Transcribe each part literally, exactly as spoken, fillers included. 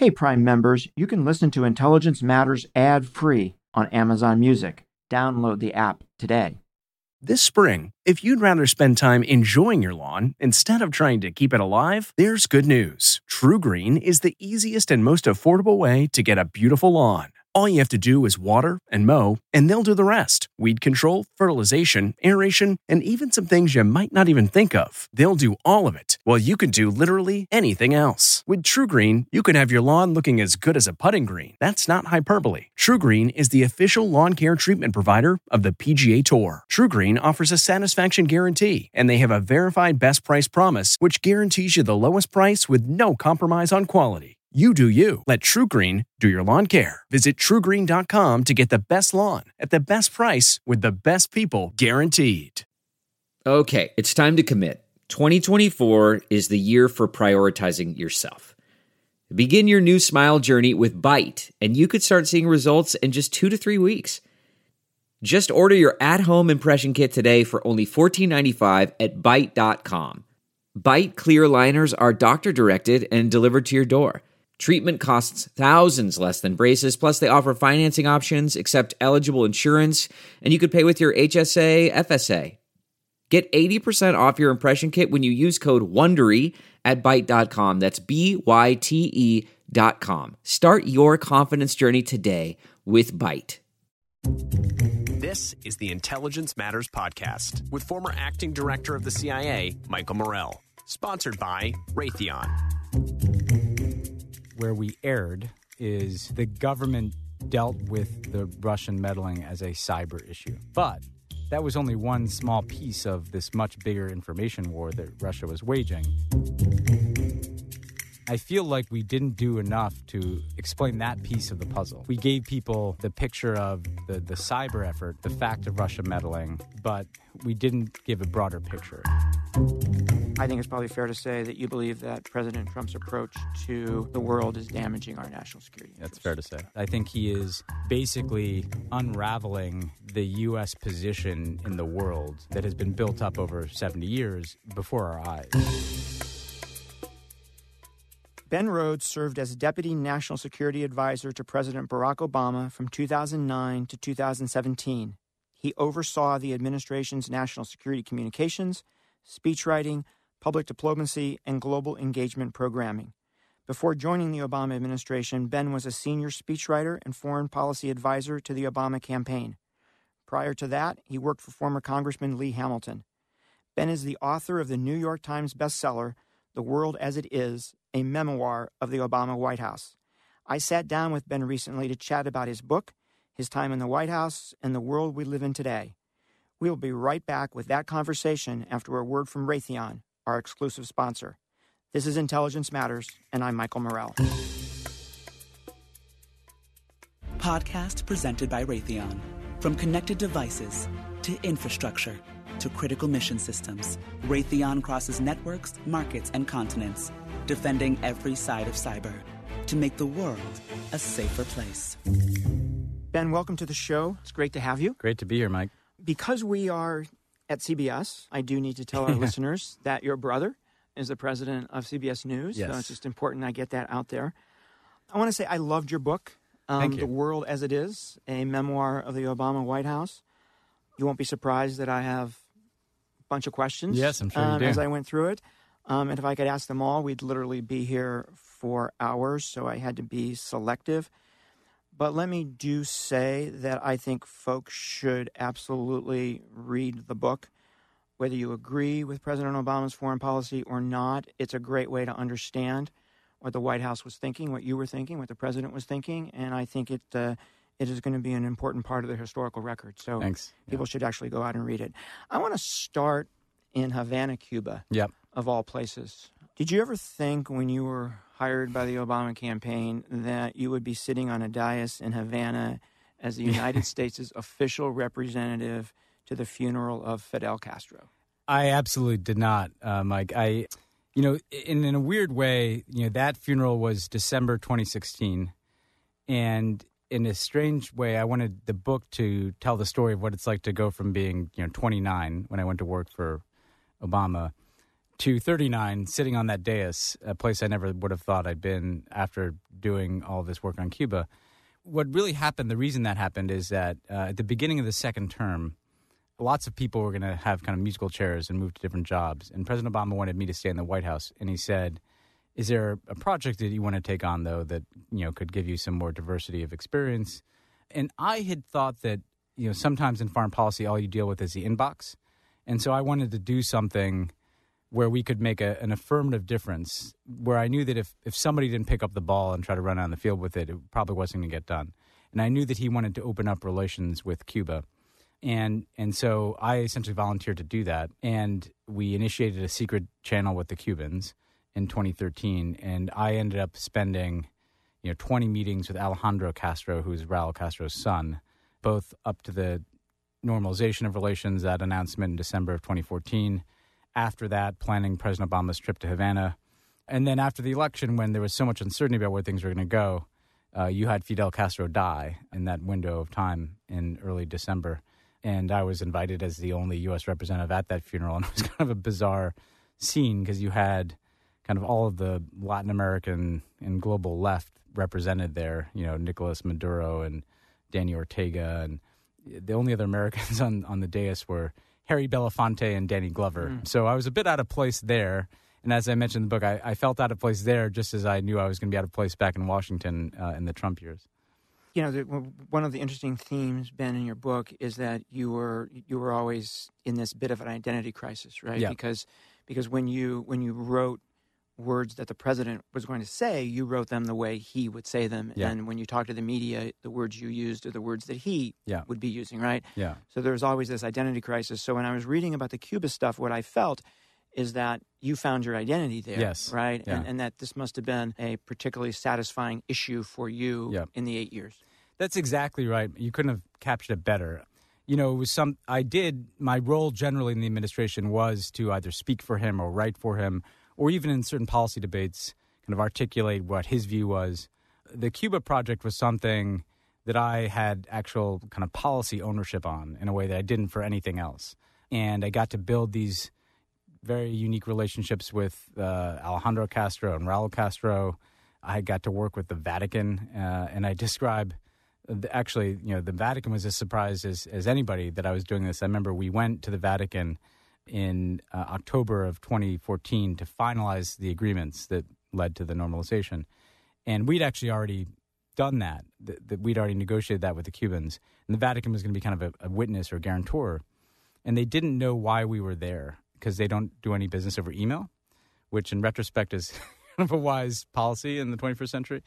Hey, Prime members, you can listen to Intelligence Matters ad-free on Amazon Music. Download the app today. This spring, if you'd rather spend time enjoying your lawn instead of trying to keep it alive, there's good news. TruGreen is the easiest and most affordable way to get a beautiful lawn. All you have to do is water and mow, and they'll do the rest. Weed control, fertilization, aeration, and even some things you might not even think of. They'll do all of it, while you can do literally anything else. With TruGreen, you can have your lawn looking as good as a putting green. That's not hyperbole. TruGreen is the official lawn care treatment provider of the P G A Tour. TruGreen offers a satisfaction guarantee, and they have a verified best price promise, which guarantees you the lowest price with no compromise on quality. You do you. Let TruGreen do your lawn care. Visit True Green dot com to get the best lawn at the best price with the best people guaranteed. Okay, it's time to commit. twenty twenty-four is the year for prioritizing yourself. Begin your new smile journey with Byte, and you could start seeing results in just two to three weeks. Just order your at-home impression kit today for only fourteen ninety-five at Byte dot com. Byte clear liners are doctor-directed and delivered to your door. Treatment costs thousands less than braces, plus they offer financing options, accept eligible insurance, and you could pay with your H S A, F S A. Get eighty percent off your impression kit when you use code WONDERY at Byte dot com. That's B Y T E dot com. Start your confidence journey today with Byte. This is the Intelligence Matters Podcast with former acting director of the C I A, Michael Morell. Sponsored by Raytheon. Where we erred is the government dealt with the Russian meddling as a cyber issue. But that was only one small piece of this much bigger information war that Russia was waging. I feel like we didn't do enough to explain that piece of the puzzle. We gave people the picture of the, the cyber effort, the fact of Russia meddling, but we didn't give a broader picture. I think it's probably fair to say that you believe that President Trump's approach to the world is damaging our national security interests. That's fair to say. I think he is basically unraveling the U S position in the world that has been built up over seventy years before our eyes. Ben Rhodes served as Deputy National Security Advisor to President Barack Obama from two thousand nine to two thousand seventeen. He oversaw the administration's national security communications, speechwriting, public diplomacy, and global engagement programming. Before joining the Obama administration, Ben was a senior speechwriter and foreign policy advisor to the Obama campaign. Prior to that, he worked for former Congressman Lee Hamilton. Ben is the author of the New York Times bestseller, The World as It Is, a memoir of the Obama White House. I sat down with Ben recently to chat about his book, his time in the White House, and the world we live in today. We will be right back with that conversation after a word from Raytheon, our exclusive sponsor. This is Intelligence Matters, and I'm Michael Morell. Podcast presented by Raytheon. From connected devices to infrastructure to critical mission systems, Raytheon crosses networks, markets, and continents, defending every side of cyber to make the world a safer place. Ben, welcome to the show. It's great to have you. Great to be here, Mike. Because we are at C B S, I do need to tell our listeners that your brother is the president of C B S News. Yes. So it's just important I get that out there. I want to say I loved your book, um, Thank you. The World as It Is, a memoir of the Obama White House. You won't be surprised that I have a bunch of questions. Yes, I'm sure you um, do. As I went through it. Um, and if I could ask them all, we'd literally be here for hours, so I had to be selective. But let me do say that I think folks should absolutely read the book. Whether you agree with President Obama's foreign policy or not, it's a great way to understand what the White House was thinking, what you were thinking, what the president was thinking, and I think it uh, it is going to be an important part of the historical record. So Thanks. people Yeah. should actually go out and read it. I want to start in Havana, Cuba, Yep. of all places. Did you ever think when you were hired by the Obama campaign that you would be sitting on a dais in Havana as the United States' official representative to the funeral of Fidel Castro? I absolutely did not, uh, Mike. I, you know, in, in a weird way, you know, that funeral was December twenty sixteen. And in a strange way, I wanted the book to tell the story of what it's like to go from being, you know, twenty-nine when I went to work for Obama to thirty-nine, sitting on that dais, a place I never would have thought I'd been after doing all this work on Cuba. What really happened, the reason that happened is that uh, at the beginning of the second term, lots of people were going to have kind of musical chairs and move to different jobs. And President Obama wanted me to stay in the White House. And he said, is there a project that you want to take on, though, that, you know, could give you some more diversity of experience? And I had thought that, you know, sometimes in foreign policy, all you deal with is the inbox. And so I wanted to do something where we could make a, an affirmative difference, where I knew that if, if somebody didn't pick up the ball and try to run on the field with it, it probably wasn't going to get done. And I knew that he wanted to open up relations with Cuba. And and so I essentially volunteered to do that. And we initiated a secret channel with the Cubans in twenty thirteen. And I ended up spending, you know, twenty meetings with Alejandro Castro, who's Raul Castro's son, both up to the normalization of relations, that announcement in December of twenty fourteen. After that, planning President Obama's trip to Havana. And then after the election, when there was so much uncertainty about where things were going to go, uh, you had Fidel Castro die in that window of time in early December. And I was invited as the only U S representative at that funeral. And it was kind of a bizarre scene because you had kind of all of the Latin American and global left represented there, you know, Nicolas Maduro and Danny Ortega. And the only other Americans on, on the dais were Harry Belafonte and Danny Glover. Mm. So I was a bit out of place there. And as I mentioned in the book, I, I felt out of place there just as I knew I was going to be out of place back in Washington uh, in the Trump years. You know, the, one of the interesting themes, Ben, in your book is that you were you were always in this bit of an identity crisis, right? Yeah. Because because when you when you wrote words that the president was going to say, you wrote them the way he would say them. Yeah. And when you talk to the media, the words you used are the words that he yeah. would be using, right? Yeah. So there was always this identity crisis. So when I was reading about the Cuba stuff, what I felt is that you found your identity there, yes. right? Yeah. And, and that this must have been a particularly satisfying issue for you yeah. in the eight years. That's exactly right. You couldn't have captured it better. You know, it was some. I did, my role generally in the administration was to either speak for him or write for him, or even in certain policy debates, kind of articulate what his view was. The Cuba project was something that I had actual kind of policy ownership on in a way that I didn't for anything else. And I got to build these very unique relationships with uh, Alejandro Castro and Raul Castro. I got to work with the Vatican, uh, and I describe, actually, you know, the Vatican was as surprised as, as anybody that I was doing this. I remember we went to the Vatican in uh, October of twenty fourteen to finalize the agreements that led to the normalization. And we'd actually already done that, that, that we'd already negotiated that with the Cubans. And the Vatican was going to be kind of a, a witness or guarantor. And they didn't know why we were there, because they don't do any business over email, which in retrospect is kind of a wise policy in the twenty-first century.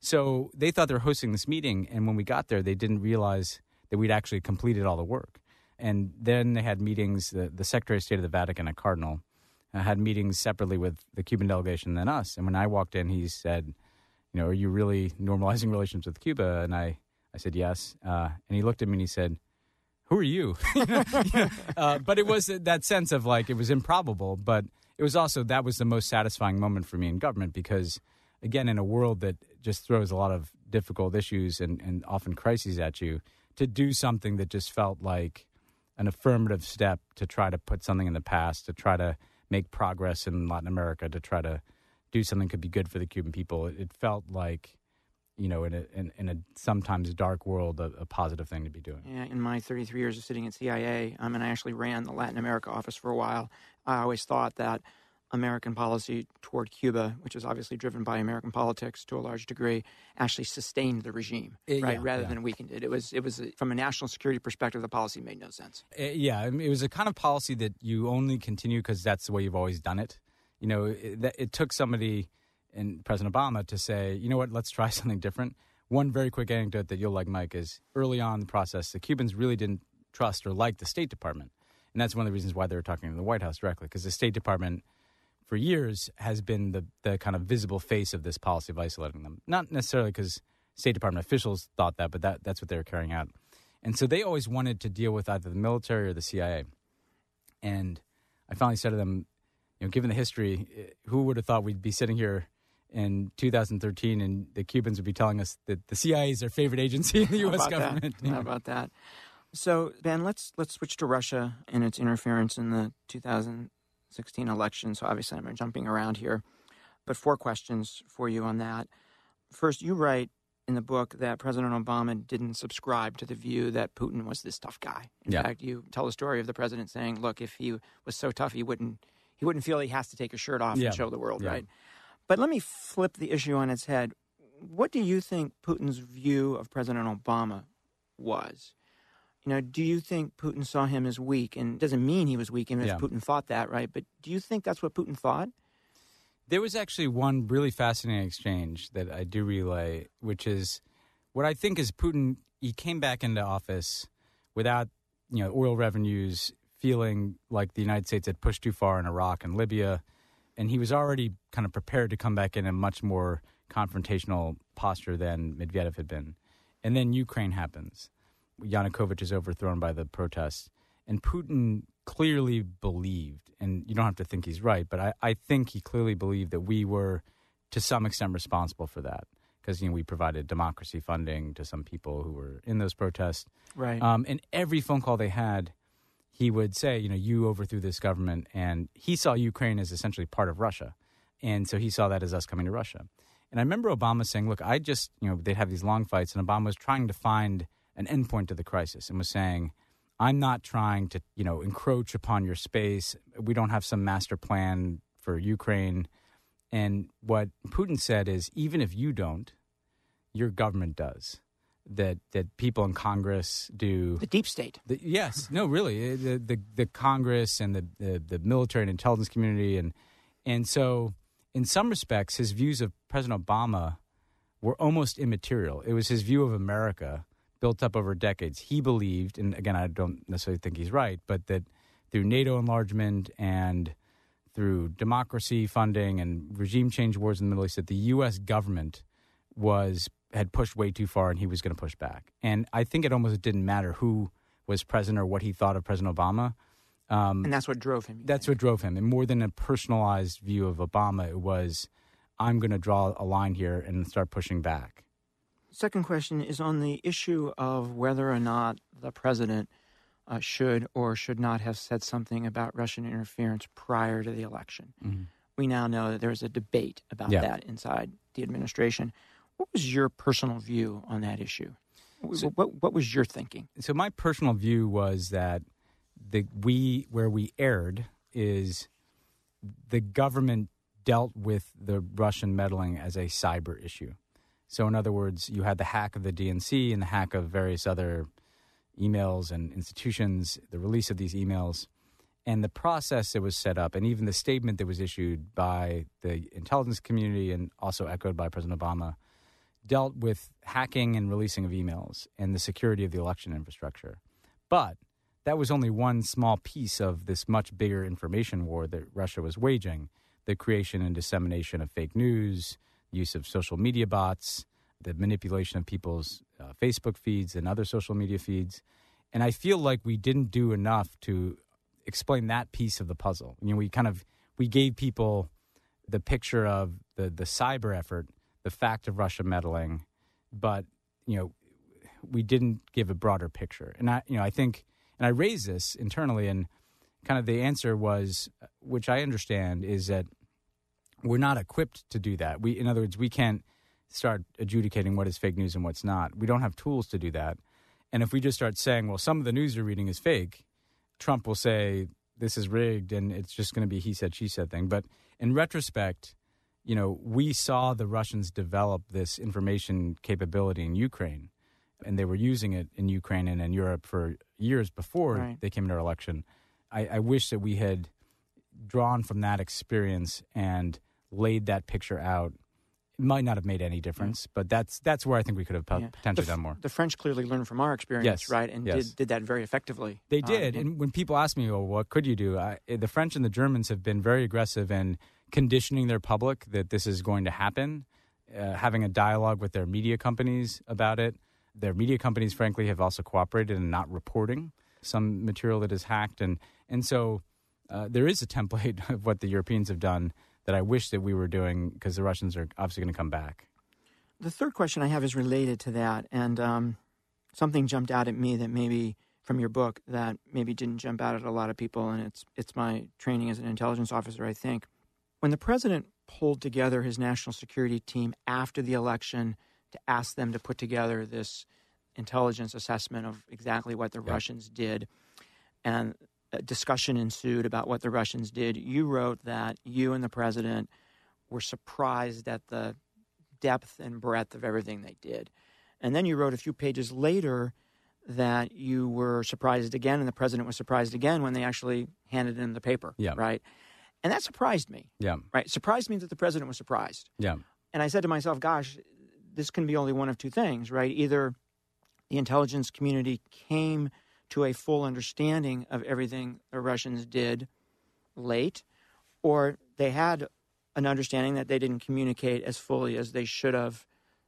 So they thought they were hosting this meeting, and when we got there, they didn't realize that we'd actually completed all the work. And then they had meetings, the, the Secretary of State of the Vatican, a cardinal, uh, had meetings separately with the Cuban delegation than us. And when I walked in, he said, you know, are you really normalizing relations with Cuba? And I, I said, yes. Uh, and he looked at me and he said, who are you? you know, you know, uh, but it was that sense of like, it was improbable, but it was also, that was the most satisfying moment for me in government because, again, in a world that just throws a lot of difficult issues and, and often crises at you, to do something that just felt like an affirmative step to try to put something in the past, to try to make progress in Latin America, to try to do something that could be good for the Cuban people. It, it felt like, you know, in a, in, in a sometimes dark world, a, a positive thing to be doing. Yeah, in my thirty-three years of sitting at C I A, um, and I actually ran the Latin America office for a while, I always thought that American policy toward Cuba, which is obviously driven by American politics to a large degree, actually sustained the regime, uh, right, yeah, rather yeah. than weakened it. It was, it was a, from a national security perspective, the policy made no sense. Uh, yeah, I mean, it was a kind of policy that you only continue because that's the way you've always done it. You know, it, it took somebody in President Obama to say, you know what, let's try something different. One very quick anecdote that you'll like, Mike, is early on in the process, the Cubans really didn't trust or like the State Department. And that's one of the reasons why they were talking to the White House directly, because the State Department for years has been the, the kind of visible face of this policy of isolating them. Not necessarily because State Department officials thought that, but that, that's what they were carrying out. And so they always wanted to deal with either the military or the C I A. And I finally said to them, you know, given the history, who would have thought we'd be sitting here in two thousand thirteen and the Cubans would be telling us that the C I A is their favorite agency in the U S government? That? How about that? So, Ben, let's let's switch to Russia and its interference in the two thousand sixteen election. So obviously I'm jumping around here. But four questions for you on that. First, you write in the book that President Obama didn't subscribe to the view that Putin was this tough guy. In yeah. fact, you tell the story of the president saying, look, if he was so tough, he wouldn't he wouldn't feel he has to take his shirt off yeah. and show the world, yeah. right? But let me flip the issue on its head. What do you think Putin's view of President Obama was? You know, do you think Putin saw him as weak? And it doesn't mean he was weak, even yeah. if Putin thought that, right? But do you think that's what Putin thought? There was actually one really fascinating exchange that I do relay, which is what I think is Putin, he came back into office without, you know, oil revenues, feeling like the United States had pushed too far in Iraq and Libya, and he was already kind of prepared to come back in a much more confrontational posture than Medvedev had been. And then Ukraine happens. Yanukovych is overthrown by the protests. And Putin clearly believed, and you don't have to think he's right, but I, I think he clearly believed that we were to some extent responsible for that. Because, you know, we provided democracy funding to some people who were in those protests. Right. Um, and every phone call they had, he would say, you know, you overthrew this government. And he saw Ukraine as essentially part of Russia. And so he saw that as us coming to Russia. And I remember Obama saying, look, I just, you know, they'd have these long fights. And Obama was trying to find an endpoint to the crisis and was saying, I'm not trying to, you know, encroach upon your space. We don't have some master plan for Ukraine. And what Putin said is, even if you don't, your government does. That that people in Congress do. The deep state. The, yes. No, really. The, the the Congress and the, the, the military and intelligence community. And, and so, in some respects, his views of President Obama were almost immaterial. It was his view of America built up over decades. He believed, and again, I don't necessarily think he's right, but that through NATO enlargement and through democracy funding and regime change wars in the Middle East, that the U S government was had pushed way too far and he was going to push back. And I think it almost didn't matter who was president or what he thought of President Obama. Um, and that's what drove him. That's think. what drove him. And more than a personalized view of Obama, it was, I'm going to draw a line here and start pushing back. Second question is on the issue of whether or not the president uh, should or should not have said something about Russian interference prior to the election. Mm-hmm. We now know that there's a debate about yeah. that inside the administration. What was your personal view on that issue? So, what, what was your thinking? So my personal view was that the we where we erred is the government dealt with the Russian meddling as a cyber issue. So in other words, you had the hack of the D N C and the hack of various other emails and institutions, the release of these emails, and the process that was set up, and even the statement that was issued by the intelligence community and also echoed by President Obama, dealt with hacking and releasing of emails and the security of the election infrastructure. But that was only one small piece of this much bigger information war that Russia was waging, the creation and dissemination of fake news, use of social media bots, the manipulation of people's uh, Facebook feeds and other social media feeds. And I feel like we didn't do enough to explain that piece of the puzzle. You know, we kind of, we gave people the picture of the, the cyber effort, the fact of Russia meddling, but, you know, we didn't give a broader picture. And I, you know, I think, and I raised this internally, and kind of the answer was, which I understand, is that we're not equipped to do that. We, in other words, we can't start adjudicating what is fake news and what's not. We don't have tools to do that. And if we just start saying, well, some of the news you're reading is fake, Trump will say this is rigged and it's just going to be he said, she said thing. But in retrospect, you know, we saw the Russians develop this information capability in Ukraine, and they were using it in Ukraine and in Europe for years before right. they came into our election. I, I wish that we had drawn from that experience and laid that picture out. It might not have made any difference, yeah. but that's that's where I think we could have yeah. potentially the, done more. The French clearly learned from our experience, yes. right, and yes. did, did that very effectively. They did, um, and when people ask me, well, what could you do? I, the French and the Germans have been very aggressive in conditioning their public that this is going to happen, uh, having a dialogue with their media companies about it. Their media companies, frankly, have also cooperated in not reporting some material that is hacked. And, and so uh, there is a template of what the Europeans have done that I wish that we were doing, because the Russians are obviously going to come back. The third question I have is related to that. And um, something jumped out at me that maybe from your book that maybe didn't jump out at a lot of people. And it's it's my training as an intelligence officer, I think. When the president pulled together his national security team after the election to ask them to put together this intelligence assessment of exactly what the yeah. Russians did. And a discussion ensued about what the Russians did. You wrote that you and the president were surprised at the depth and breadth of everything they did. And then you wrote a few pages later that you were surprised again, and the president was surprised again when they actually handed in the paper, yeah. right? And that surprised me, yeah. right? Surprised me that the president was surprised. Yeah. And I said to myself, gosh, this can be only one of two things, right? Either the intelligence community came to a full understanding of everything the Russians did late, or they had an understanding that they didn't communicate as fully as they should have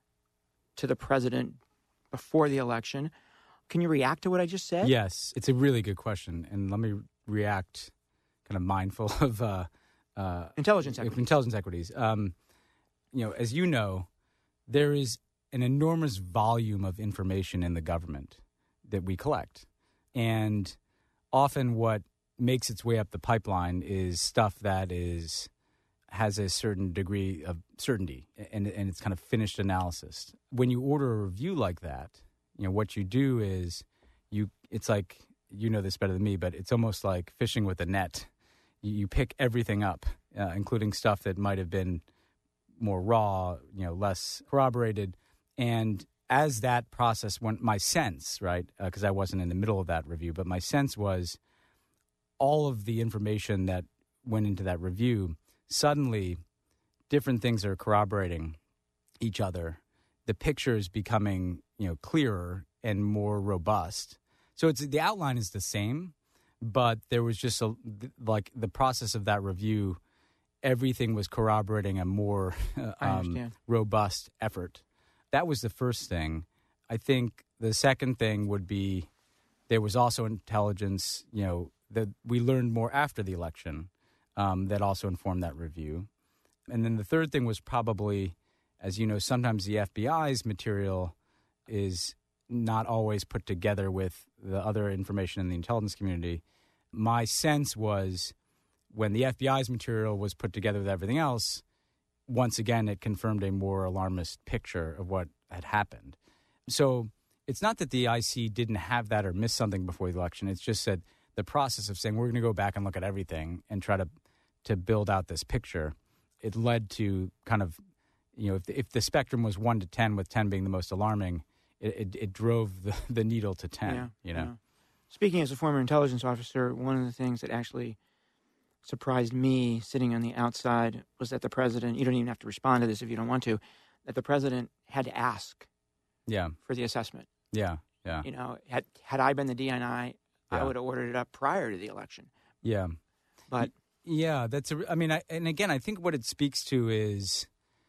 to the president before the election. Can you react to what I just said? Yes, it's a really good question. And let me react kind of mindful of uh, uh, intelligence equities. Intelligence equities. Um, you know, as you know, there is an enormous volume of information in the government that we collect. And often what makes its way up the pipeline is stuff that is has a certain degree of certainty, and, and it's kind of finished analysis. When you order a review like that, you know, what you do is you it's like, you know this better than me, but it's almost like fishing with a net. You, you pick everything up, uh, including stuff that might have been more raw, you know, less corroborated. And as that process went, my sense, right, because uh, I wasn't in the middle of that review, but my sense was all of the information that went into that review, suddenly different things are corroborating each other. The picture is becoming, you know, clearer and more robust. So it's the outline is the same, but there was just a, like the process of that review, everything was corroborating a more um, robust effort. That was the first thing. I think the second thing would be there was also intelligence, you know, that we learned more after the election um, that also informed that review. And then the third thing was probably, as you know, sometimes the F B I's material is not always put together with the other information in the intelligence community. My sense was when the F B I's material was put together with everything else, once again, it confirmed a more alarmist picture of what had happened. So it's not that the I C didn't have that or missed something before the election. It's just that the process of saying we're going to go back and look at everything and try to to build out this picture, it led to kind of, you know, if the, if the spectrum was one to ten, with ten being the most alarming, it, it, it drove the, the needle to ten, yeah, you know. Yeah. Speaking as a former intelligence officer, one of the things that actually surprised me sitting on the outside was that the president, you don't even have to respond to this if you don't want to, that the president had to ask yeah. for the assessment. Yeah, yeah. You know, had had I been the D N I, yeah. I would have ordered it up prior to the election. Yeah. But yeah, that's a, I mean, I, and again, I think what it speaks to is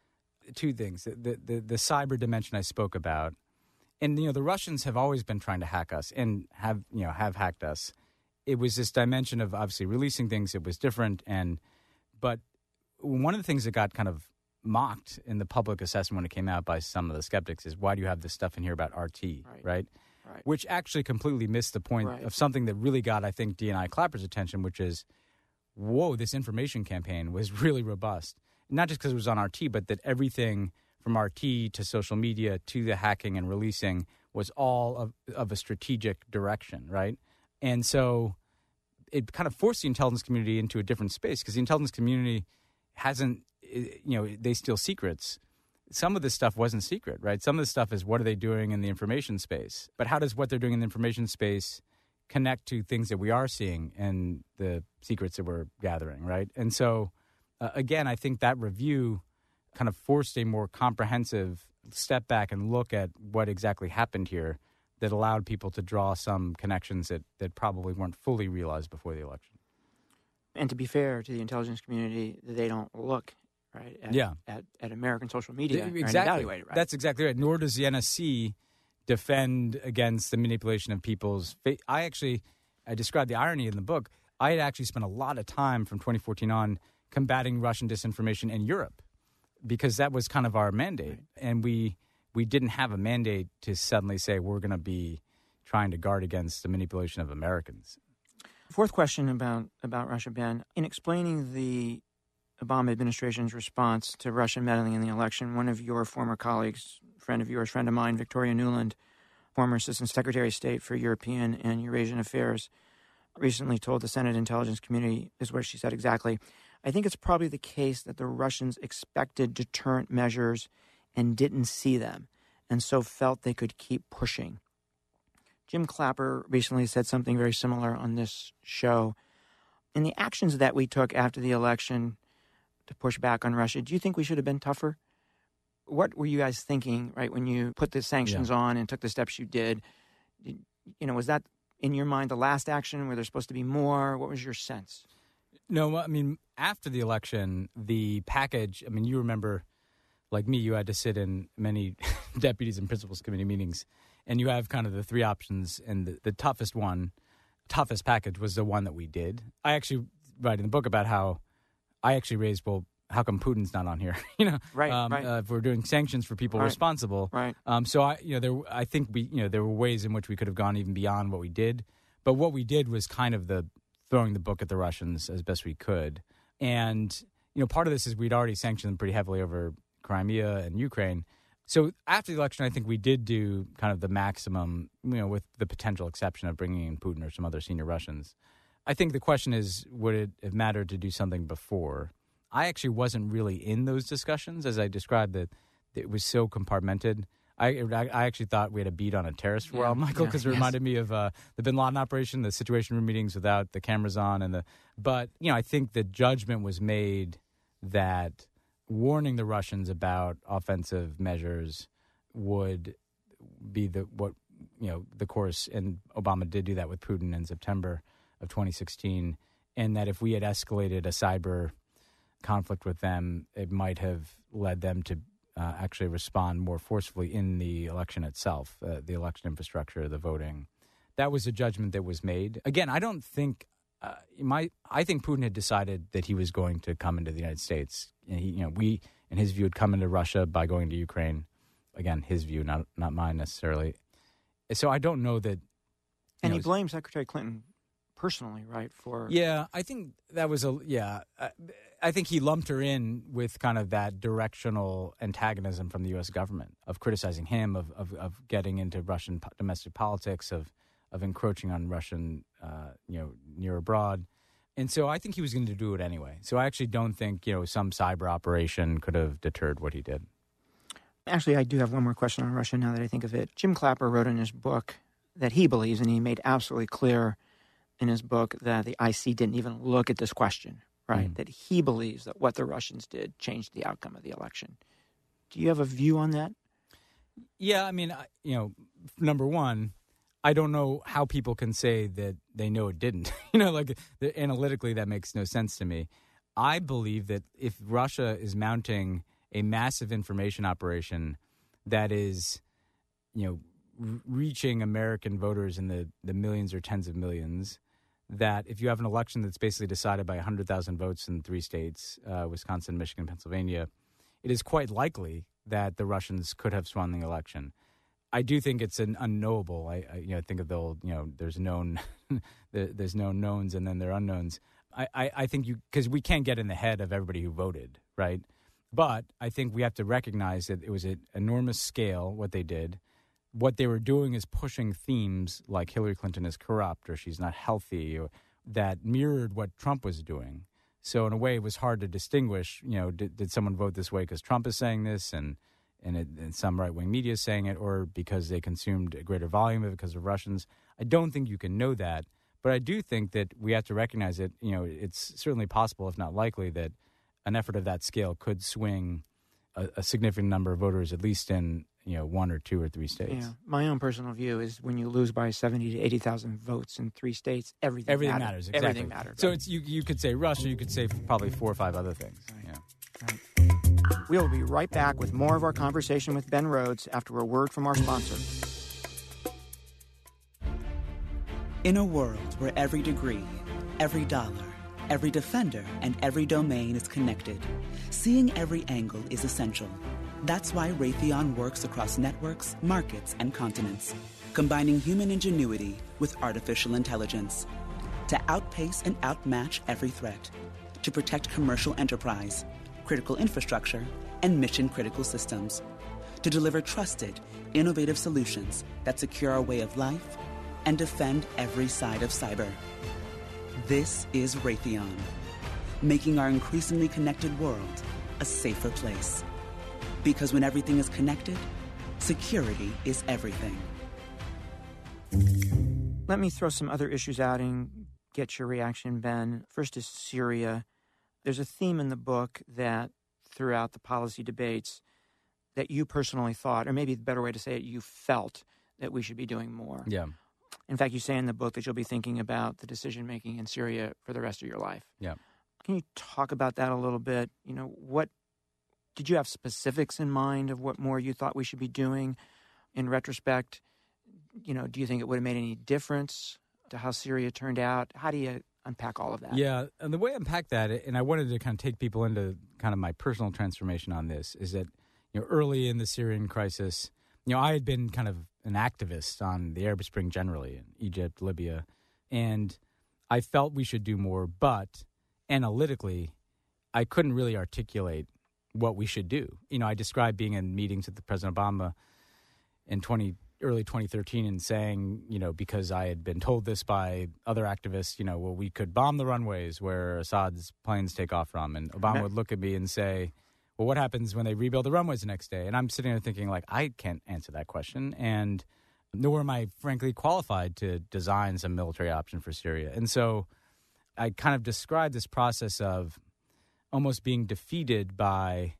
two things. The, the, the cyber dimension I spoke about. And, you know, the Russians have always been trying to hack us and have, you know, have hacked us. It was this dimension of obviously releasing things. It was different. And, but one of the things that got kind of mocked in the public assessment when it came out by some of the skeptics is, why do you have this stuff in here about R T, right? right? Right. Which actually completely missed the point right. of something that really got, I think, D N I Clapper's attention, which is, whoa, this information campaign was really robust. Not just because it was on R T, but that everything from R T to social media to the hacking and releasing was all of, of a strategic direction, right? And so it kind of forced the intelligence community into a different space, because the intelligence community hasn't, you know, they steal secrets. Some of this stuff wasn't secret, right? Some of the stuff is, what are they doing in the information space? But how does what they're doing in the information space connect to things that we are seeing and the secrets that we're gathering, right? And so, uh, again, I think that review kind of forced a more comprehensive step back and look at what exactly happened here that allowed people to draw some connections that, that probably weren't fully realized before the election. And to be fair to the intelligence community, they don't look, right, at, yeah. at, at American social media exactly. and evaluate it, right? That's exactly right. Nor does the N S C defend against the manipulation of people's faith. I actually, I described the irony in the book. I had actually spent a lot of time from twenty fourteen on combating Russian disinformation in Europe, because that was kind of our mandate. Right. And we we didn't have a mandate to suddenly say we're going to be trying to guard against the manipulation of Americans. Fourth question about, about Russia, Ben. In explaining the Obama administration's response to Russian meddling in the election. One of your former colleagues, friend of yours, friend of mine, Victoria Nuland, former Assistant Secretary of State for European and Eurasian Affairs, recently told the Senate Intelligence Committee, is what she said exactly, I think it's probably the case that the Russians expected deterrent measures and didn't see them, and so felt they could keep pushing. Jim Clapper recently said something very similar on this show. In the actions that we took after the election to push back on Russia, do you think we should have been tougher? What were you guys thinking, right, when you put the sanctions yeah. on and took the steps you did? did? You know, was that, in your mind, the last action? Were there supposed to be more? What was your sense? No, I mean, after the election, the package, I mean, you remember, like me, you had to sit in many deputies and principals committee meetings, and you have kind of the three options, and the, the toughest one, toughest package was the one that we did. I actually write in the book about how I actually raised, well, how come Putin's not on here? you know, right, um, right. Uh, if we're doing sanctions for people right. responsible, right? Um, so I, you know, there, I think we, you know, there were ways in which we could have gone even beyond what we did, but what we did was kind of the throwing the book at the Russians as best we could, and you know, part of this is we'd already sanctioned them pretty heavily over Crimea and Ukraine. So after the election, I think we did do kind of the maximum, you know, with the potential exception of bringing in Putin or some other senior Russians. I think the question is, would it have mattered to do something before? I actually wasn't really in those discussions, as I described, that it was so compartmented. I, I actually thought we had a beat on a terrorist for a while, Michael, because yeah, it yes. reminded me of uh, the Bin Laden operation, the Situation Room meetings without the cameras on, and the. But you know, I think the judgment was made that warning the Russians about offensive measures would be the what you know the course, and Obama did do that with Putin in September of twenty sixteen, and that if we had escalated a cyber conflict with them, it might have led them to uh, actually respond more forcefully in the election itself, uh, the election infrastructure, the voting. That was a judgment that was made. Again, I don't think uh, my I think Putin had decided that he was going to come into the United States. And he, you know, we, in his view, had come into Russia by going to Ukraine. Again, his view, not not mine necessarily. So I don't know that. And know, he blamed Secretary Clinton personally, right? For yeah, I think that was a yeah. I, I think he lumped her in with kind of that directional antagonism from the U S government of criticizing him, of of, of getting into Russian po- domestic politics, of of encroaching on Russian, uh, you know, near abroad. And so I think he was going to do it anyway. So I actually don't think, you know, some cyber operation could have deterred what he did. Actually, I do have one more question on Russia now that I think of it. Jim Clapper wrote in his book that he believes, and he made absolutely clear in his book, that the I C didn't even look at this question, right? Mm. That he believes that what the Russians did changed the outcome of the election. Do you have a view on that? Yeah, I mean, you know, number one, I don't know how people can say that they know it didn't. you know, like the, analytically, that makes no sense to me. I believe that if Russia is mounting a massive information operation that is, you know, r- reaching American voters in the, the millions or tens of millions, that if you have an election that's basically decided by one hundred thousand votes in three states, uh, Wisconsin, Michigan, Pennsylvania, it is quite likely that the Russians could have swung the election. I do think it's an unknowable. I, I you know think of the old, you know, there's known, there's known knowns and then there are unknowns. I, I, I think you, because we can't get in the head of everybody who voted, right? But I think we have to recognize that it was an enormous scale, what they did. What they were doing is pushing themes like Hillary Clinton is corrupt or she's not healthy, or that mirrored what Trump was doing. So in a way, it was hard to distinguish, you know, did, did someone vote this way because Trump is saying this and and, it, and some right-wing media is saying it, or because they consumed a greater volume of it because of Russians. I don't think you can know that. But I do think that we have to recognize that, you know, it's certainly possible, if not likely, that an effort of that scale could swing a, a significant number of voters, at least in, you know, one or two or three states. Yeah. My own personal view is when you lose by seventy to eighty thousand votes in three states, everything, everything matters. matters. Exactly. Everything matters. So it's you. You could say Russia. You could say probably four or five other things. Right. Yeah. Right. We'll be right back with more of our conversation with Ben Rhodes after a word from our sponsor. In a world where every degree, every dollar, every defender, and every domain is connected, seeing every angle is essential. That's why Raytheon works across networks, markets, and continents, combining human ingenuity with artificial intelligence to outpace and outmatch every threat. to protect commercial enterprise, critical infrastructure, and mission-critical systems, to deliver trusted, innovative solutions that secure our way of life and defend every side of cyber. This is Raytheon, making our increasingly connected world a safer place. Because when everything is connected, security is everything. Let me throw some other issues out and get your reaction, Ben. First is Syria. There's a theme in the book that throughout the policy debates that you personally thought, or maybe the better way to say it, you felt that we should be doing more. Yeah. In fact, you say in the book that you'll be thinking about the decision-making in Syria for the rest of your life. Yeah. Can you talk about that a little bit? You know, what did you have specifics in mind of what more you thought we should be doing? In retrospect, you know, do you think it would have made any difference to how Syria turned out? How do you unpack all of that? Yeah, and the way I unpack that, and I wanted to kind of take people into kind of my personal transformation on this, is that, you know, early in the Syrian crisis, you know, I had been kind of an activist on the Arab Spring generally, in Egypt, Libya, and I felt we should do more, but analytically, I couldn't really articulate what we should do. You know, I described being in meetings with President Obama in twenty early twenty thirteen and saying, you know, because I had been told this by other activists, you know, well, we could bomb the runways where Assad's planes take off from. And Obama would look at me and say, well, what happens when they rebuild the runways the next day? And I'm sitting there thinking, like, I can't answer that question. And nor am I, frankly, qualified to design some military option for Syria. And so I kind of described this process of almost being defeated by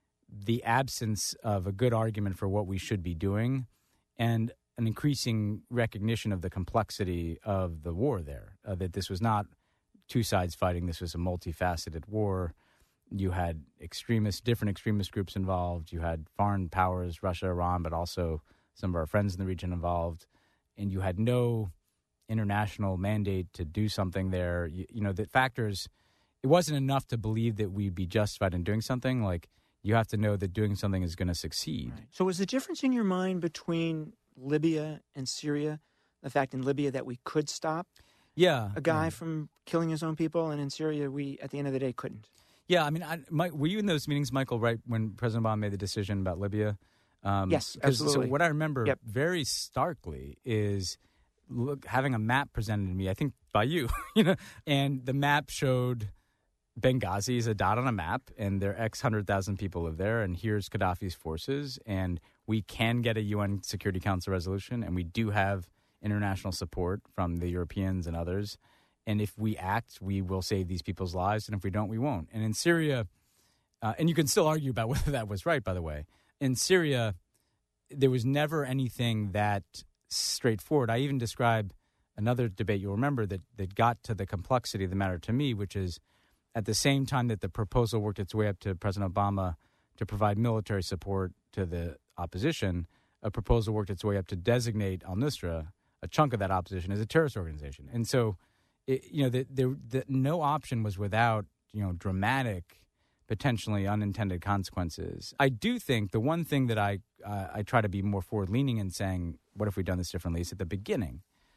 the absence of a good argument for what we should be doing and an increasing recognition of the complexity of the war there, uh, that this was not two sides fighting. This was a multifaceted war. You had extremist, different extremist groups involved. You had foreign powers, Russia, Iran, but also some of our friends in the region involved. And you had no international mandate to do something there. You, you know, the factors, it wasn't enough to believe that we'd be justified in doing something. Like, you have to know that doing something is going to succeed. Right. So was the difference in your mind between Libya and Syria the fact in Libya that we could stop yeah, a guy yeah. from killing his own people, and in Syria we, at the end of the day, couldn't? Yeah, I mean, I, Mike, were you in those meetings, Michael, right when President Obama made the decision about Libya? Um, yes, absolutely. So what I remember yep. very starkly is look, having a map presented to me, I think by you, you know, and the map showed Benghazi is a dot on a map, and there are X hundred thousand people live there, and here's Gaddafi's forces, and we can get a U N Security Council resolution, and we do have international support from the Europeans and others. And if we act, we will save these people's lives. And if we don't, we won't. And in Syria, uh, and you can still argue about whether that was right, by the way. In Syria, there was never anything that straightforward. I even describe another debate you'll remember that, that got to the complexity of the matter to me, which is at the same time that the proposal worked its way up to President Obama to provide military support to the opposition, a proposal worked its way up to designate al-Nusra, a chunk of that opposition, as a terrorist organization. And so It, you know, the, the, the, no option was without, you know, dramatic, potentially unintended consequences. I do think the one thing that I uh, I try to be more forward-leaning in saying, what if we'd done this differently, is at the beginning,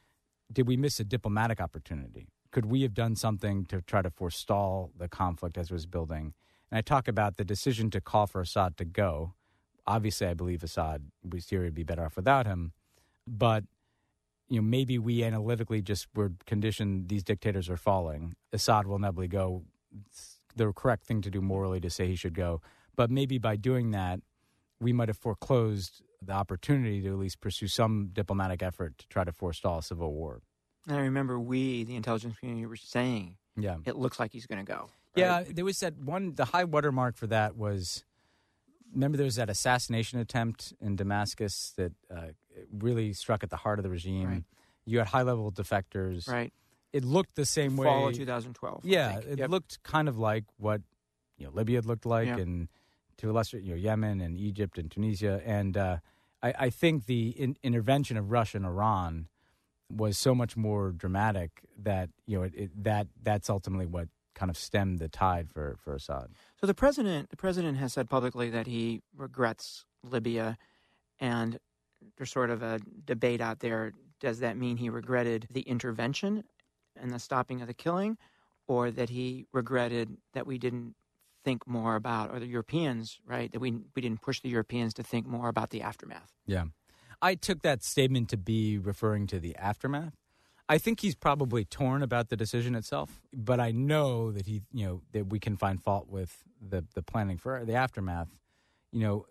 did we miss a diplomatic opportunity? Could we have done something to try to forestall the conflict as it was building? And I talk about the decision to call for Assad to go. Obviously, I believe Assad, Syria would be better off without him, but you know, maybe we analytically just were conditioned these dictators are falling. Assad will inevitably go. It's the correct thing to do morally to say he should go. But maybe by doing that, we might have foreclosed the opportunity to at least pursue some diplomatic effort to try to forestall a civil war. And I remember we, the intelligence community, were saying, yeah, it looks like he's going to go. Right? Yeah, there was that one, the high watermark for that was, remember there was that assassination attempt in Damascus that uh, really struck at the heart of the regime. Right. You had high-level defectors. Right. It looked the same way. Fall of twenty twelve. Yeah, it yep. looked kind of like what you know Libya had looked like, yeah. and to a lesser, you know, Yemen and Egypt and Tunisia. And uh, I, I think the in, intervention of Russia and Iran was so much more dramatic that you know it, it, that that's ultimately what kind of stemmed the tide for, for Assad. So the president, the president has said publicly that he regrets Libya, and there's sort of a debate out there. Does that mean he regretted the intervention and the stopping of the killing, or that he regretted that we didn't think more about, or the Europeans, right, that we we didn't push the Europeans to think more about the aftermath. Yeah. I took that statement to be referring to the aftermath. I think he's probably torn about the decision itself, but I know that he, you know, that we can find fault with the the planning for the aftermath. You know,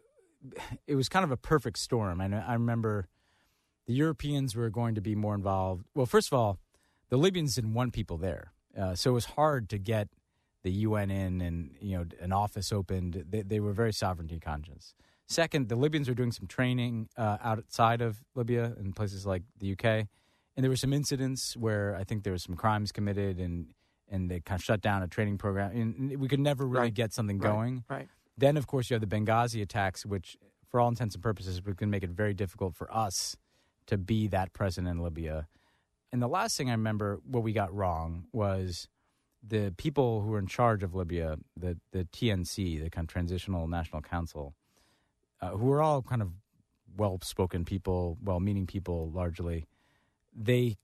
it was kind of a perfect storm. And I remember the Europeans were going to be more involved. Well, first of all, the Libyans didn't want people there. Uh, so it was hard to get the U N in and, you know, an office opened. They, they were very sovereignty conscious. Second, the Libyans were doing some training uh, outside of Libya in places like the U K. And there were some incidents where I think there were some crimes committed and, and they kind of shut down a training program. And we could never really Right. get something Right. going. Right. Then, of course, you have the Benghazi attacks, which, for all intents and purposes, were going to make it very difficult for us to be that present in Libya. And the last thing I remember, what we got wrong, was the people who were in charge of Libya, the, the T N C, the kind of Transitional National Council, uh, who were all kind of well-spoken people, well-meaning people largely. They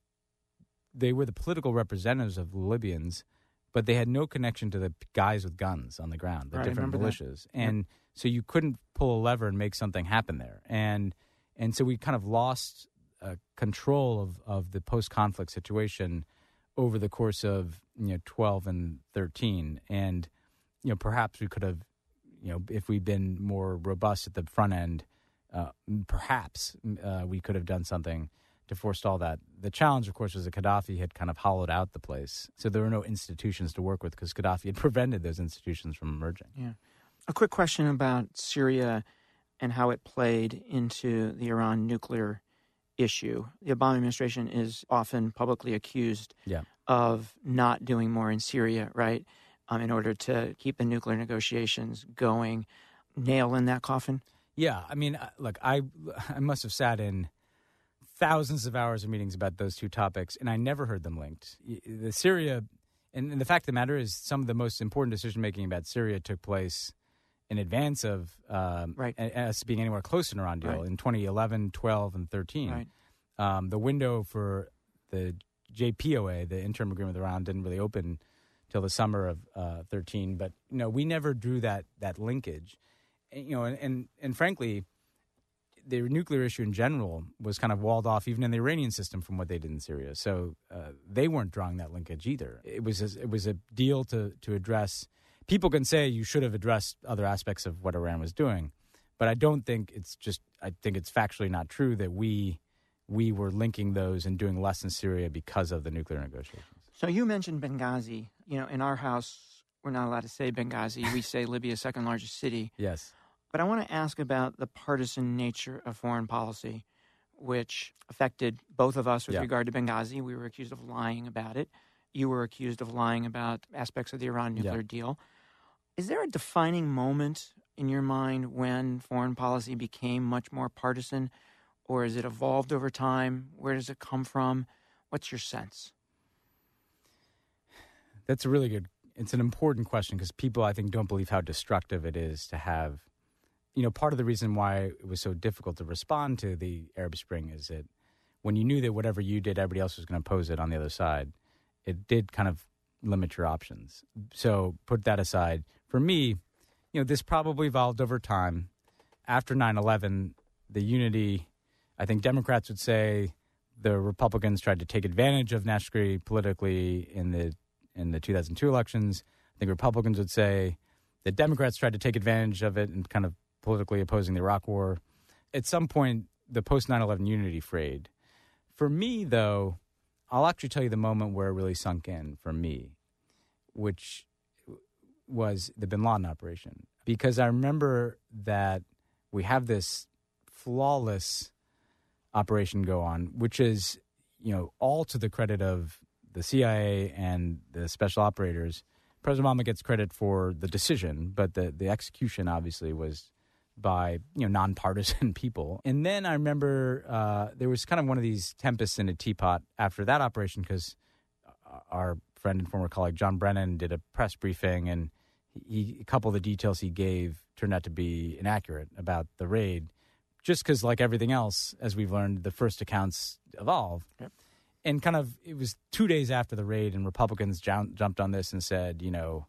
they were the political representatives of the Libyans, but they had no connection to the guys with guns on the ground, the Right, I different remember that. militias. And so you couldn't pull a lever and make something happen there. And and so we kind of lost uh, control of, of the post-conflict situation over the course of, you know, twelve and thirteen. And, you know, perhaps we could have, you know, if we'd been more robust at the front end, uh, perhaps uh, we could have done something to forestall that. The challenge, of course, was that Gaddafi had kind of hollowed out the place. So there were no institutions to work with because Gaddafi had prevented those institutions from emerging. Yeah. A quick question about Syria and how it played into the Iran nuclear issue. The Obama administration is often publicly accused Yeah. of not doing more in Syria, right, um, in order to keep the nuclear negotiations going. Nail in that coffin? Yeah. I mean, uh, look, I, I must have sat in thousands of hours of meetings about those two topics, and I never heard them linked. Y- The Syria, and, and the fact of the matter is some of the most important decision-making about Syria took place in advance of um, Right. a- us being anywhere close to an Iran deal Right. in twenty eleven, twelve, and thirteen. Right. Um, the window for the J P O A, the interim agreement with Iran, didn't really open till the summer of uh, thirteen. But you know, we never drew that that linkage. And, you know, and, and and frankly, the nuclear issue in general was kind of walled off, even in the Iranian system, from what they did in Syria. So uh, they weren't drawing that linkage either. It was a, it was a deal to to address. People can say you should have addressed other aspects of what Iran was doing, but I don't think it's just. I think it's factually not true that we we were linking those and doing less in Syria because of the nuclear negotiations. So you mentioned Benghazi. You know, in our house, we're not allowed to say Benghazi. We say Libya's second largest city. Yes. But I want to ask about the partisan nature of foreign policy, which affected both of us with Yeah. regard to Benghazi. We were accused of lying about it. You were accused of lying about aspects of the Iran nuclear Yeah. deal. Is there a defining moment in your mind when foreign policy became much more partisan, or has it evolved over time? Where does it come from? What's your sense? That's a really good, it's an important question because people, I think, don't believe how destructive it is to have, you know, part of the reason why it was so difficult to respond to the Arab Spring is that when you knew that whatever you did, everybody else was going to oppose it on the other side, it did kind of limit your options. So put that aside. For me, you know, this probably evolved over time. After nine eleven, the unity, I think Democrats would say the Republicans tried to take advantage of national security politically in the in the two thousand two elections. I think Republicans would say the Democrats tried to take advantage of it and kind of politically opposing the Iraq War. At some point, the post nine eleven unity frayed. For me, though, I'll actually tell you the moment where it really sunk in for me, which was the bin Laden operation. Because I remember that we have this flawless operation go on, which is, you know, all to the credit of the C I A and the special operators. President Obama gets credit for the decision, but the, the execution obviously was by, you know, nonpartisan people. And then I remember uh, there was kind of one of these tempests in a teapot after that operation because our friend and former colleague John Brennan did a press briefing, and he, a couple of the details he gave turned out to be inaccurate about the raid, just because, like everything else, as we've learned, the first accounts evolve. Yep. and kind of, it was two days after the raid, and Republicans jump, jumped on this and said, you know,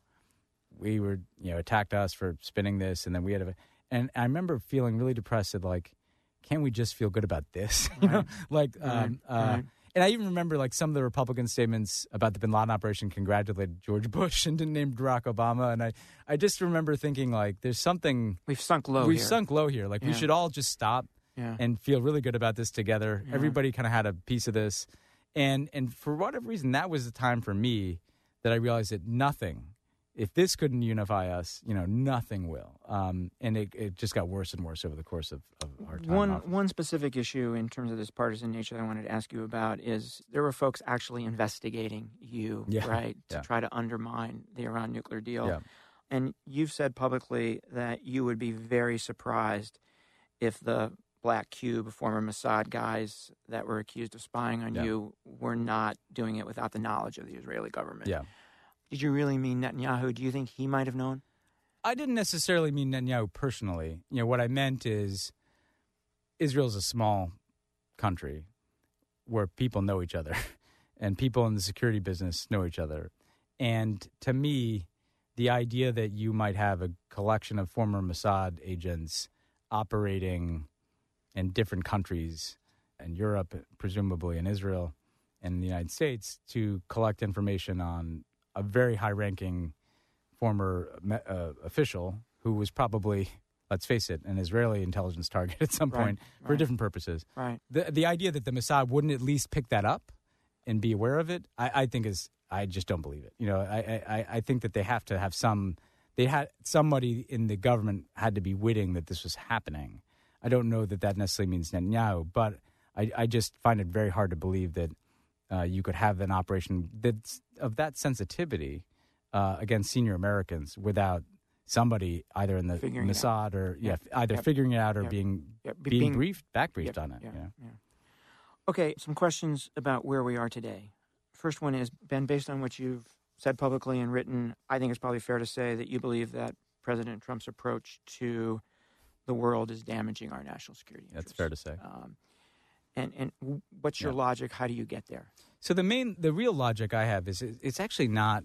we were, you know, attacked us for spinning this, and then we had a, and I remember feeling really depressed at like, can't we just feel good about this? you Right. know, like, Right. um, uh, Right. and I even remember like some of the Republican statements about the Bin Laden operation congratulated George Bush and didn't name Barack Obama, and I, I just remember thinking like, there's something We've sunk low we've here. sunk low here. Like we Yeah. should all just stop Yeah. and feel really good about this together. Yeah. Everybody kind of had a piece of this, and and for whatever reason, that was the time for me that I realized that nothing. If this couldn't unify us, you know, nothing will. Um, and it, it just got worse and worse over the course of, of our time. One off. one specific issue in terms of this partisan nature that I wanted to ask you about is there were folks actually investigating you, Yeah. right, to Yeah. try to undermine the Iran nuclear deal. Yeah. And you've said publicly that you would be very surprised if the Black Cube, former Mossad guys that were accused of spying on Yeah. you were not doing it without the knowledge of the Israeli government. Yeah. Did you really mean Netanyahu? Do you think he might have known? I didn't necessarily mean Netanyahu personally. You know, what I meant is Israel's a small country where people know each other and people in the security business know each other. And to me, the idea that you might have a collection of former Mossad agents operating in different countries, in Europe, presumably in Israel, and in the United States, to collect information on a very high-ranking former uh, official who was probably, let's face it, an Israeli intelligence target at some Right, point for right. different purposes. Right. The the idea that the Mossad wouldn't at least pick that up and be aware of it, I, I think is, I just don't believe it. You know, I, I, I think that they have to have some, they had, somebody in the government had to be witting that this was happening. I don't know that that necessarily means Netanyahu, but I, I just find it very hard to believe that uh, you could have an operation that's of that sensitivity uh, against senior Americans without somebody either in the Figuring it Mossad or yeah, Yep. either Yep. figuring it out or Yep. being Yep. Be- being, being- briefed, back briefed Yep. on it. Yeah, Yeah. yeah. Okay, some questions about where we are today. First one is, Ben, based on what you've said publicly and written, I think it's probably fair to say that you believe that President Trump's approach to the world is damaging our national security interests. That's fair to say. Um, and and w- what's your Yeah. logic? How do you get there? So the main, the real logic I have is it- it's actually not.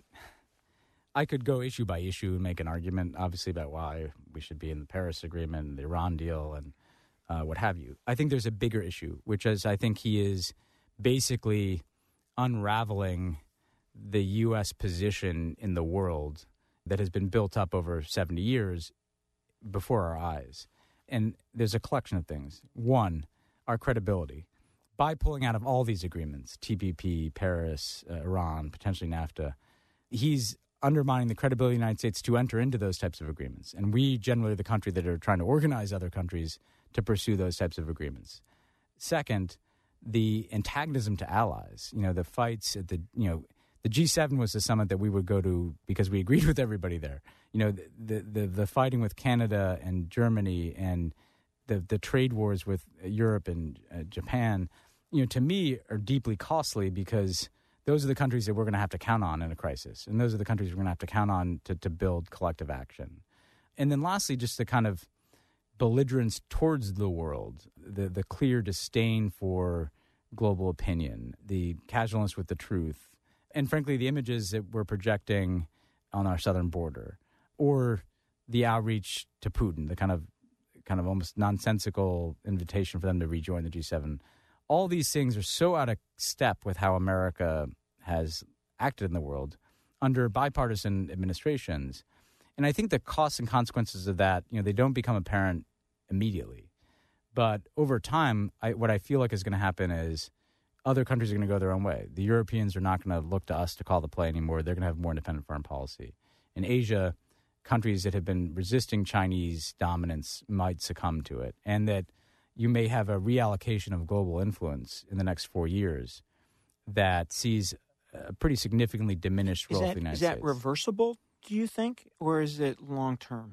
I could go issue by issue and make an argument, obviously, about why we should be in the Paris Agreement, and the Iran deal, and uh, what have you. I think there's a bigger issue, which is I think he is basically unraveling the U S position in the world that has been built up over seventy years before our eyes. And there's a collection of things. One, our credibility. By pulling out of all these agreements, T P P, Paris, uh, Iran, potentially NAFTA, he's undermining the credibility of the United States to enter into those types of agreements. And we generally are the country that are trying to organize other countries to pursue those types of agreements. Second, the antagonism to allies. You know, the fights at the, you know, the G seven was the summit that we would go to because we agreed with everybody there. You know, the the, the, the fighting with Canada and Germany and the, the trade wars with Europe and uh, Japan, you know, to me are deeply costly because those are the countries that we're going to have to count on in a crisis. And those are the countries we're going to have to count on to, to build collective action. And then lastly, just the kind of belligerence towards the world, the, the clear disdain for global opinion, the casualness with the truth, and frankly, the images that we're projecting on our southern border, or the outreach to Putin, the kind of kind of almost nonsensical invitation for them to rejoin the G seven. All these things are so out of step with how America has acted in the world under bipartisan administrations. And I think the costs and consequences of that, you know, they don't become apparent immediately. But over time, I, what I feel like is going to happen is other countries are going to go their own way. The Europeans are not going to look to us to call the play anymore. They're going to have more independent foreign policy. In Asia, countries that have been resisting Chinese dominance might succumb to it, and that you may have a reallocation of global influence in the next four years that sees a pretty significantly diminished role Is for the that, United is that States. reversible, do you think, or is it long term?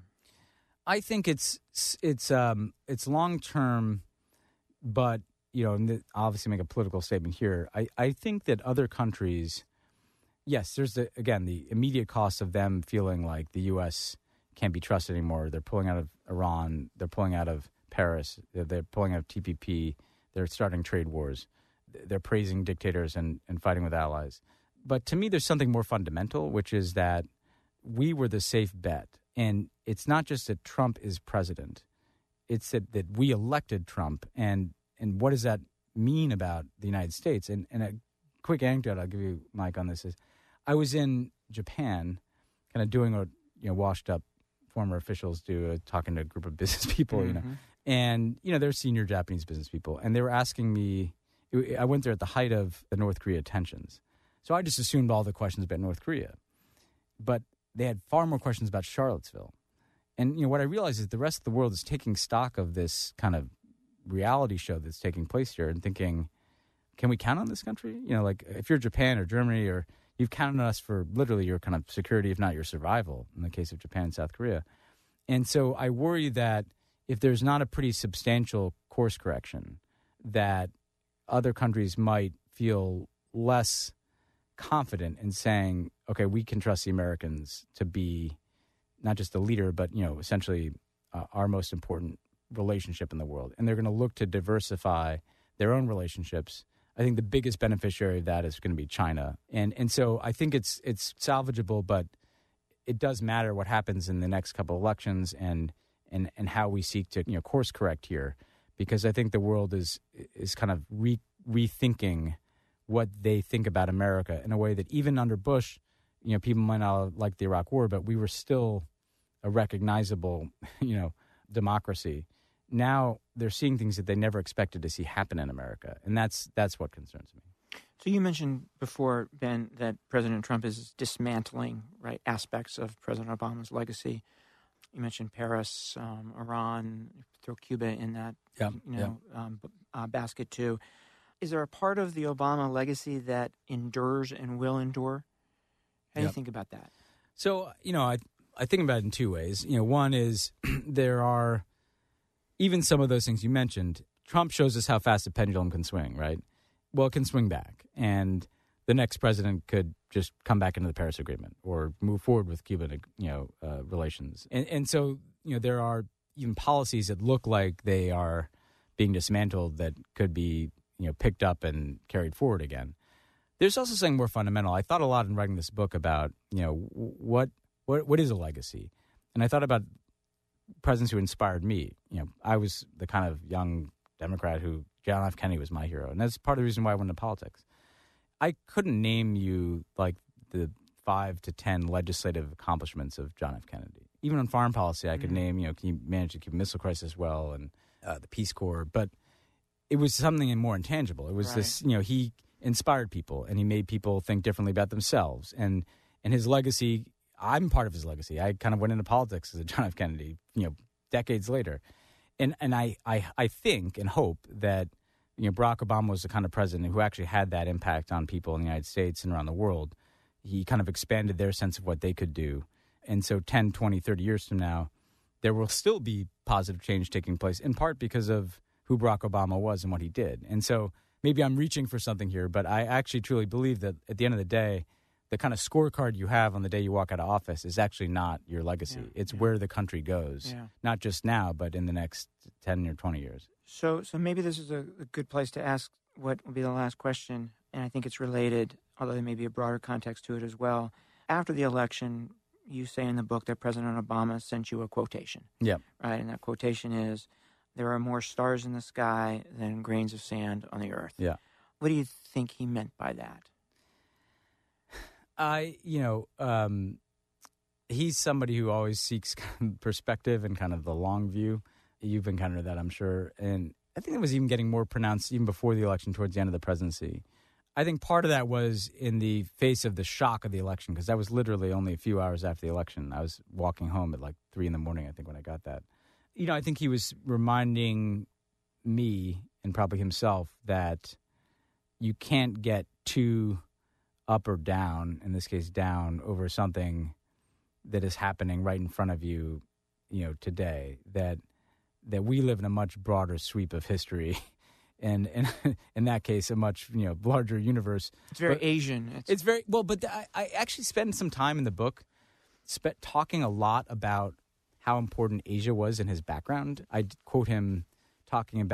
I think it's it's um, it's long term, but you know, and th- obviously make a political statement here. I, I think that other countries, yes, there's the, again the immediate cost of them feeling like the U S can't be trusted anymore. They're pulling out of Iran. They're pulling out of Paris. They're, they're pulling out of T P P. They're starting trade wars. they're praising dictators and, and fighting with allies. But to me, there's something more fundamental, which is that we were the safe bet. And it's not just that Trump is president. It's that, that we elected Trump. And, and what does that mean about the United States? And, and a quick anecdote I'll give you, Mike, on this is I was in Japan kind of doing what you know washed up former officials do, uh, talking to a group of business people, mm-hmm. you know. And, you know, they're senior Japanese business people. And they were asking me, I went there at the height of the North Korea tensions. So I just assumed all the questions about North Korea. But they had far more questions about Charlottesville. And, you know, what I realized is the rest of the world is taking stock of this kind of reality show that's taking place here and thinking, can we count on this country? You know, like if you're Japan or Germany, or you've counted on us for literally your kind of security, if not your survival, in the case of Japan and South Korea. And so I worry that if there's not a pretty substantial course correction, that other countries might feel less confident in saying, okay, we can trust the Americans to be not just the leader, but, you know, essentially uh, our most important relationship in the world. And they're going to look to diversify their own relationships. I think the biggest beneficiary of that is going to be China. And and so I think it's it's salvageable, but it does matter what happens in the next couple of elections and and, and how we seek to, you know, course correct here. Because I think the world is is kind of re, rethinking what they think about America in a way that even under Bush, you know, people might not like the Iraq War, but we were still a recognizable, you know, democracy. Now they're seeing things that they never expected to see happen in America, and that's that's what concerns me. So you mentioned before, Ben, that President Trump is dismantling right aspects of President Obama's legacy. You mentioned Paris, um, Iran, throw Cuba in that yeah, you know yeah. um, uh, basket too. Is there a part of the Obama legacy that endures and will endure? How do yep. you think about that? So, you know, I I think about it in two ways. You know, one is there are even some of those things you mentioned. Trump shows us how fast a pendulum can swing, right? Well, it can swing back, and the next president could just come back into the Paris Agreement or move forward with Cuban, you know, uh, relations. And, and so, you know, there are even policies that look like they are being dismantled that could be, you know, picked up and carried forward again. There's also something more fundamental. I thought a lot in writing this book about, you know, what what what is a legacy? And I thought about presidents who inspired me. You know, I was the kind of young Democrat who John F. Kennedy was my hero. And that's part of the reason why I went into politics. I couldn't name you like the five to ten legislative accomplishments of John F. Kennedy. Even on foreign policy, I could mm-hmm. name, you know, can you manage the Cuban Missile Crisis well and uh, the Peace Corps. But it was something more intangible. It was right. this, you know, he inspired people and he made people think differently about themselves. And and his legacy, I'm part of his legacy. I kind of went into politics as a John F. Kennedy, you know, decades later. And and I, I, I think and hope that, you know, Barack Obama was the kind of president who actually had that impact on people in the United States and around the world. He kind of expanded their sense of what they could do. And so ten, twenty, thirty years from now, there will still be positive change taking place, in part because of who Barack Obama was and what he did. And so maybe I'm reaching for something here, but I actually truly believe that at the end of the day, the kind of scorecard you have on the day you walk out of office is actually not your legacy. Yeah, it's yeah. where the country goes, yeah. not just now, but in the next ten or twenty years. So so maybe this is a, a good place to ask what will be the last question, and I think it's related, although there may be a broader context to it as well. After the election, you say in the book that President Obama sent you a quotation. Yeah. Right, and that quotation is, there are more stars in the sky than grains of sand on the earth. Yeah. What do you think he meant by that? I, you know, um, he's somebody who always seeks perspective and kind of the long view. You've encountered that, I'm sure. And I think it was even getting more pronounced even before the election, towards the end of the presidency. I think part of that was in the face of the shock of the election, because that was literally only a few hours after the election. I was walking home at like three in the morning, I think, when I got that. You know, I think he was reminding me, and probably himself, that you can't get too up or down, in this case down, over something that is happening right in front of you, you know, today. That that we live in a much broader sweep of history, and, and in that case, a much, you know, larger universe. It's very but Asian. It's, it's very, well, but I, I actually spend some time in the book spent talking a lot about how important Asia was in his background. I quote him talking about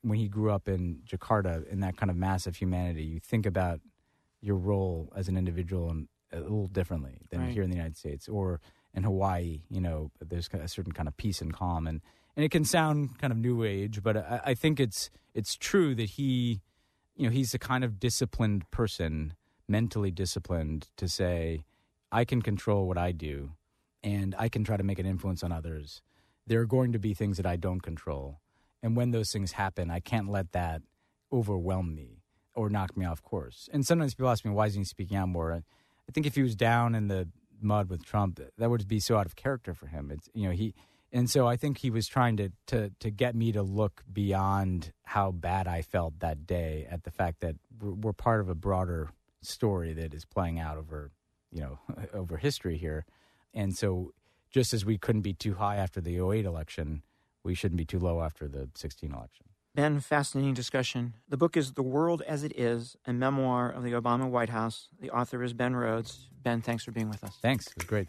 when he grew up in Jakarta, in that kind of massive humanity, you think about your role as an individual and a little differently than right. here in the United States or in Hawaii. You know, there's a certain kind of peace and calm, and, and it can sound kind of new age, but I, I think it's it's true that he, you know, he's a kind of disciplined person, mentally disciplined, to say, I can control what I do, and I can try to make an influence on others. There are going to be things that I don't control, and when those things happen, I can't let that overwhelm me or knock me off course. And sometimes people ask me, why isn't he speaking out more? I think if he was down in the mud with Trump, that would be so out of character for him. It's, you know, he, and so I think he was trying to, to, to get me to look beyond how bad I felt that day at the fact that we're, we're part of a broader story that is playing out over, you know, over history here. And so just as we couldn't be too high after the oh eight election, we shouldn't be too low after the sixteen election. Ben, fascinating discussion. The book is The World as It Is, a memoir of the Obama White House. The author is Ben Rhodes. Ben, thanks for being with us. Thanks. It was great.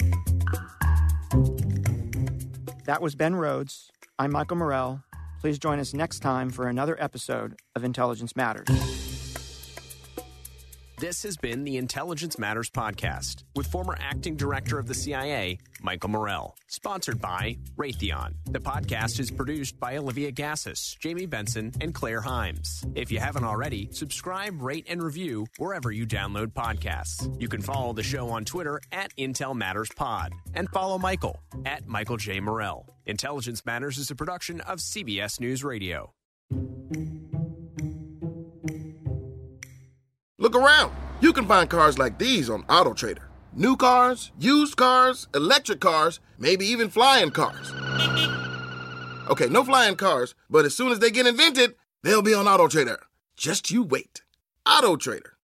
That was Ben Rhodes. I'm Michael Morell. Please join us next time for another episode of Intelligence Matters. This has been the Intelligence Matters podcast with former acting director of the C I A, Michael Morell, sponsored by Raytheon. The podcast is produced by Olivia Gassis, Jamie Benson, and Claire Himes. If you haven't already, subscribe, rate, and review wherever you download podcasts. You can follow the show on Twitter at Intel Matters Pod and follow Michael at Michael J. Morell. Intelligence Matters is a production of C B S News Radio. Look around. You can find cars like these on AutoTrader. New cars, used cars, electric cars, maybe even flying cars. Okay, no flying cars, but as soon as they get invented, they'll be on AutoTrader. Just you wait. AutoTrader.